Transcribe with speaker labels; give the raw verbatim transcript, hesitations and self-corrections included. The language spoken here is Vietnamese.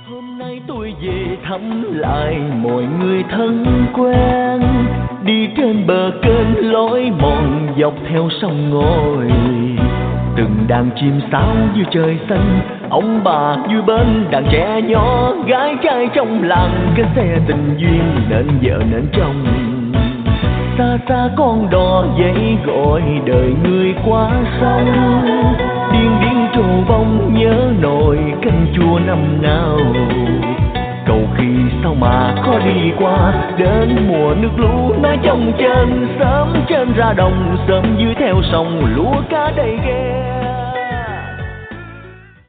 Speaker 1: Hôm nay tôi về thăm lại mọi người thân quen, đi trên bờ kênh lối mòn dọc theo sông ngòi. Từng đàn chim sáo dưới trời xanh, ông bà vui bên đàn trẻ nhỏ, gái trai trong làng cái xe tình duyên nên vợ nên chồng. Xa xa con đò dãy gọi đời người qua sông, điên điên trồ bông nhớ nồi canh chua năm nào. Cầu khi sao mà khó đi qua, đến mùa nước lũ nói chông chênh, sớm trên ra đồng sớm dưới theo sông lúa cá đầy ghe.